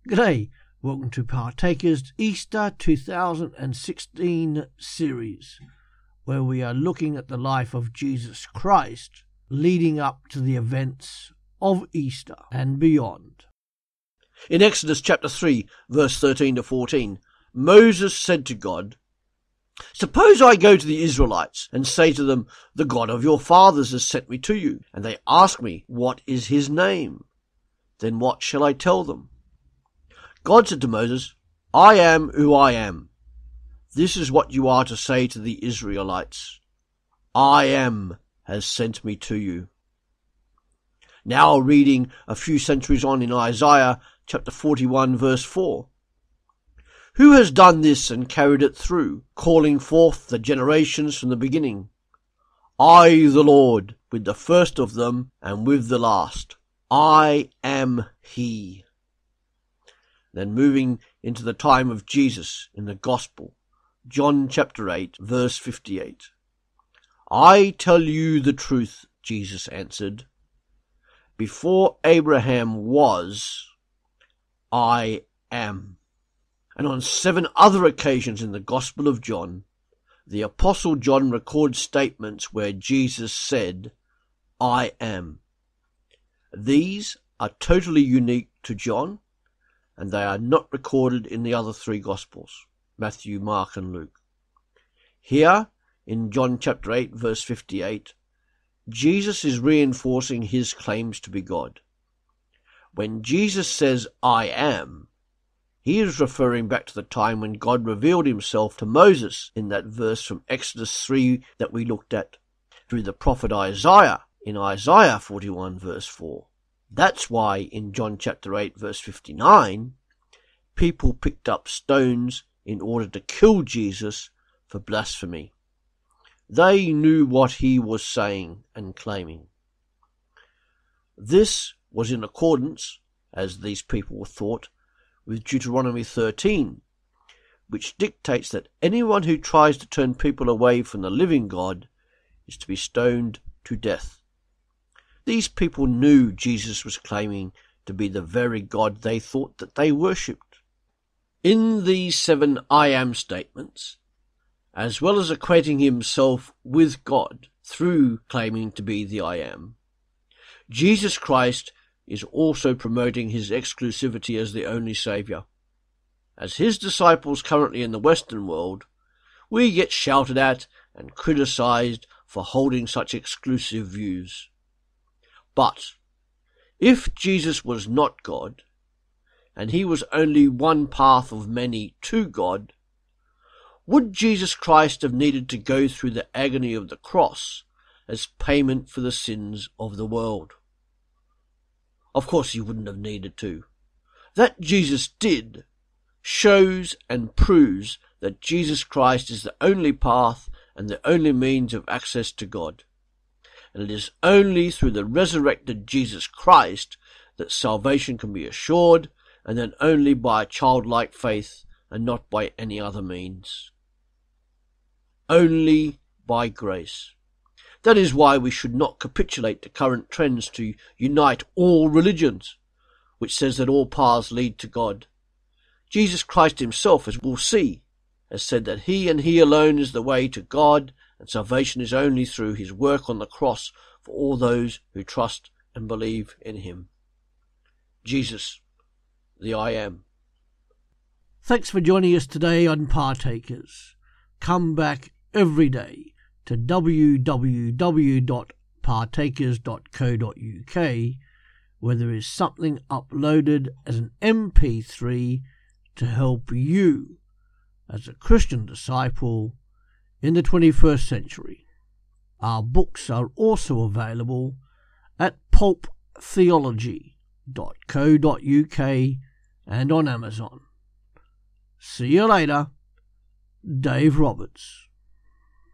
G'day, welcome to Partakers Easter 2016 series, where we are looking at the life of Jesus Christ leading up to the events of Easter and beyond. In Exodus chapter 3, verse 13 to 14, Moses said to God, "Suppose I go to the Israelites and say to them, 'The God of your fathers has sent me to you,' and they ask me, 'What is his name?' Then what shall I tell them?" God said to Moses, "I am who I am. This is what you are to say to the Israelites. I am has sent me to you." Now reading a few centuries on in Isaiah chapter 41 verse 4. "Who has done this and carried it through, calling forth the generations from the beginning? I, the Lord, with the first of them and with the last. I am he." Then moving into the time of Jesus in the Gospel, John chapter 8, verse 58. "I tell you the truth," Jesus answered. "Before Abraham was, I am." And on 7 other occasions in the Gospel of John, the Apostle John records statements where Jesus said, "I am." These are totally unique to John, and they are not recorded in the other 3 Gospels, Matthew, Mark, and Luke. Here, in John chapter 8, verse 58, Jesus is reinforcing his claims to be God. When Jesus says, "I am," he is referring back to the time when God revealed himself to Moses in that verse from Exodus 3 that we looked at, through the prophet Isaiah in Isaiah 41 verse 4. That's why in John chapter 8 verse 59, people picked up stones in order to kill Jesus for blasphemy. They knew what he was saying and claiming. This was in accordance, as these people thought, with Deuteronomy 13, which dictates that anyone who tries to turn people away from the living God is to be stoned to death. These people knew Jesus was claiming to be the very God they thought that they worshipped. In these 7 I am statements, as well as equating himself with God through claiming to be the I am, Jesus Christ is also promoting his exclusivity as the only Saviour. As his disciples currently in the Western world, we get shouted at and criticised for holding such exclusive views. But if Jesus was not God, and he was only one path of many to God, would Jesus Christ have needed to go through the agony of the cross as payment for the sins of the world? Of course he wouldn't have needed to. That Jesus did shows and proves that Jesus Christ is the only path and the only means of access to God. And it is only through the resurrected Jesus Christ that salvation can be assured, and then only by a childlike faith and not by any other means. Only by grace. That is why we should not capitulate to current trends to unite all religions, which says that all paths lead to God. Jesus Christ himself, as we'll see, has said that he and he alone is the way to God, and salvation is only through his work on the cross for all those who trust and believe in him. Jesus, the I am. Thanks for joining us today on Partakers. Come back every day to www.partakers.co.uk, where there is something uploaded as an MP3 to help you as a Christian disciple in the 21st century. Our books are also available at pulptheology.co.uk and on Amazon. See you later. Dave Roberts.